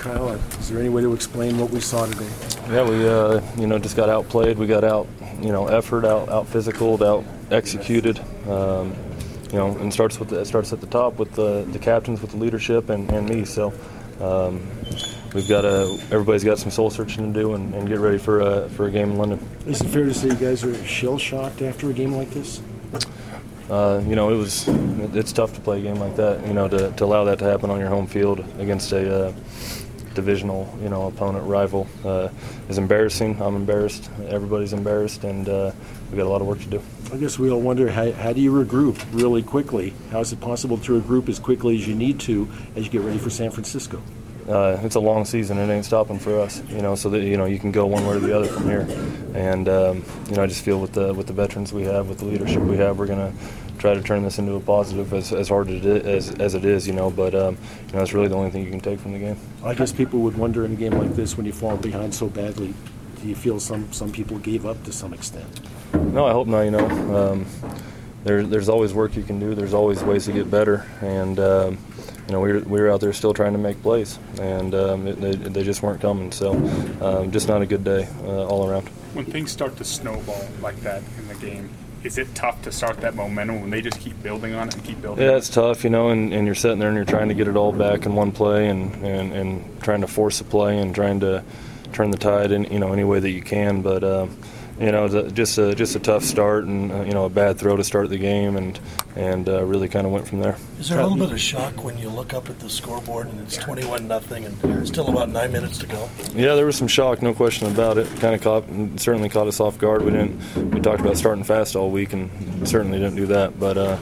Kyle, is there any way to explain what we saw today? Yeah, we just got outplayed. We got effort, out physicaled, out executed. And it starts at the top with the captains, with the leadership, and me. So everybody's got some soul searching to do and get ready for a game in London. Is it fair to say you guys are shell shocked after a game like this? It's tough to play a game like that. To allow that to happen on your home field against a divisional, opponent, rival, is embarrassing. I'm embarrassed. Everybody's embarrassed, and we've got a lot of work to do. I guess we all wonder, how do you regroup really quickly? How is it possible to regroup as quickly as you need to as you get ready for San Francisco? It's a long season. It ain't stopping for us, so that you can go one way or the other from here. And I just feel with the veterans we have, with the leadership we have, we're going to try to turn this into a positive as hard as it is. But it's really the only thing you can take from the game. I guess people would wonder in a game like this, when you fall behind so badly, do you feel some people gave up to some extent? No, I hope not. There's always work you can do. There's always ways to get better, and we were out there still trying to make plays, and they just weren't coming. So just not a good day all around. When things start to snowball like that in the game, is it tough to start that momentum when they just keep building on it and keep building? Yeah, it's tough, and you're sitting there and you're trying to get it all back in one play, and trying to force a play and trying to turn the tide in any way that you can, but. Just a tough start and a bad throw to start the game, and really kind of went from there. Is there a little bit of shock when you look up at the scoreboard and it's 21-0 and still about 9 minutes to go? Yeah, there was some shock, no question about it. Certainly caught us off guard. We talked about starting fast all week, and certainly didn't do that. But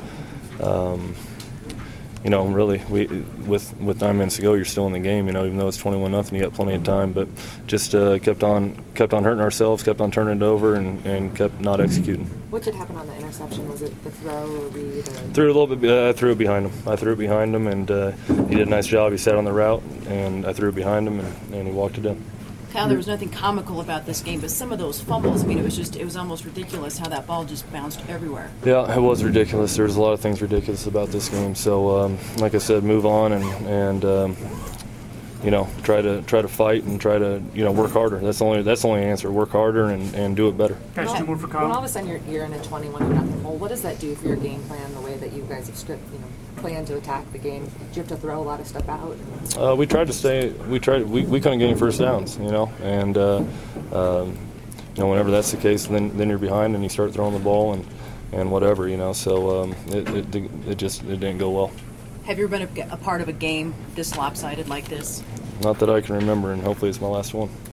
really, with 9 minutes to go, you're still in the game. Even though it's 21-0, you got plenty of time. But just kept on hurting ourselves, kept on turning it over, and kept not executing. What did happen on the interception? Was it the throw or read? Threw it a little bit. I threw it behind him. And he did a nice job. He sat on the route, and I threw it behind him, and he walked it in. Kyle, there was nothing comical about this game, but some of those fumbles, it was almost ridiculous how that ball just bounced everywhere. Yeah, it was ridiculous. There's a lot of things ridiculous about this game. So, like I said, move on and try to fight and try to work harder. That's the only answer. Work harder and do it better. Guys, two more for Kyle. When all of a sudden you're in a 21-0 hole, what does that do for your game plan, the way that you guys have plan to attack the game? Do you have to throw a lot of stuff out? We tried to stay. We couldn't get any first downs, and whenever that's the case, then you're behind and you start throwing the ball and whatever, So it didn't go well. Have you ever been a part of a game this lopsided like this? Not that I can remember, and hopefully it's my last one.